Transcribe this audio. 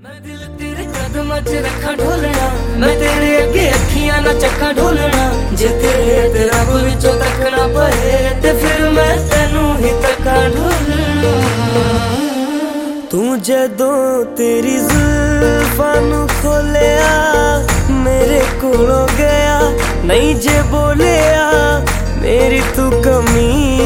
मैं दिल तेरे कदमां च रखा ढोलना, मैं तेरे अगे अखियां ना चक्का ढोलना। जे तेरे रब विचों तकना पए ते फिर मैं तेनू ही तक्का ढोलना। तू जदों तेरी जुल्फां नू खोलिया मेरे कोलों गया, नहीं जे बोलिया मेरी तू कमी